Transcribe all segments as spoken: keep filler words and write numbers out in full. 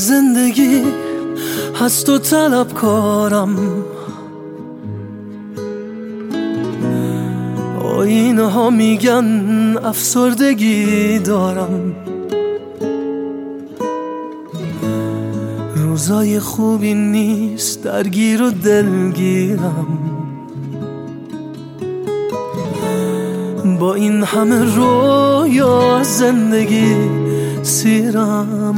زندگی هست و طلبکارم، آینه ها میگن افسردگی دارم، روزای خوبی نیست درگیر و دلگیرم، با این همه رویا از زندگی سیرم،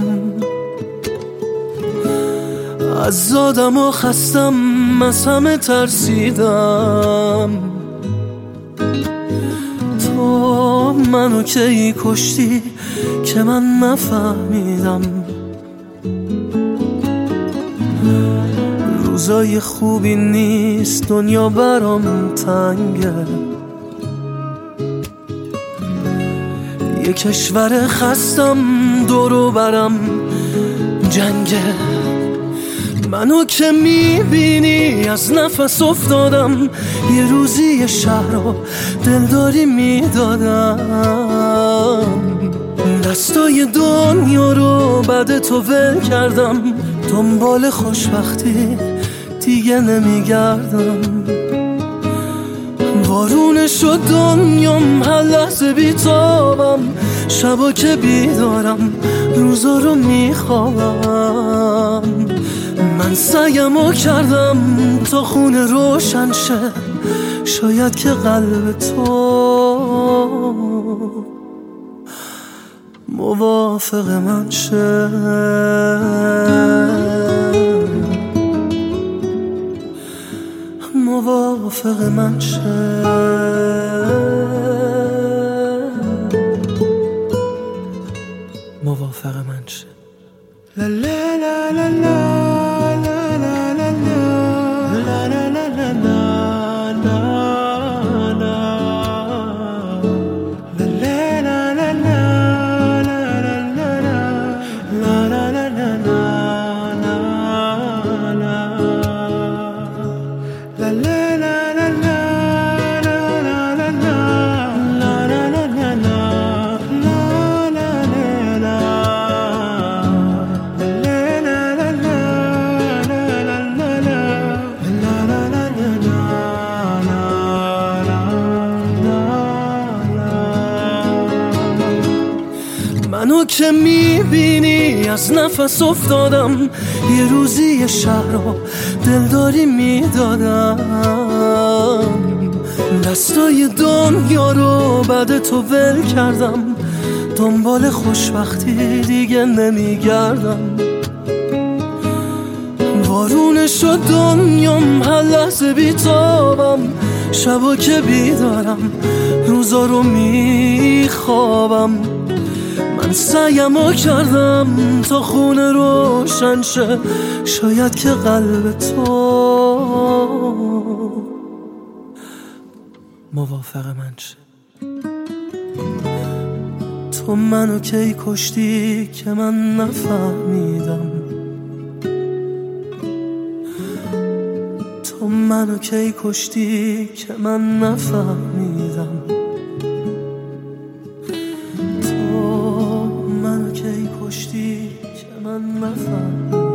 از زادم و خستم از همه ترسیدم، تو منو کی کشتی که من نفهمیدم، روزای خوبی نیست دنیا برام تنگه، یه کشور خستم دورو برم جنگه، منو که میبینی از نفس افتادم، یه روزی یه شهر رو دلداری میدادم، دستای دنیا رو بعد تو ول کردم، دنبال خوشبختی دیگه نمیگردم، وارونه شد دنیام هر لحظه بیتابم، شبا که بیدارم روزا رو میخوابم، من سعیمو کردم تا خونه روشن شه، شاید که قلب تو موافق من شه، موافق من شه، موافق من شه. لا لا لا لا لا لا لا لا لا لا لا منو که میبینی از نفس افتادم، یه روزی یه شهر رو دلداری میدادم، دستای دنیا رو بعد تو ول کردم، دنبال خوشبختی دیگه نمیگردم، وارونه شد دنیام هر لحظه بیتابم، شبا که بیدارم روزا رو میخوابم، من سعیمو کردم تا خونه روشن شه، شاید که قلب تو موافق من شه، تو منو کی کشتی که من نفهمیدم، تو منو کی کشتی که من نفهمیدم، تو منو کی کشتی که من نفهمیدم.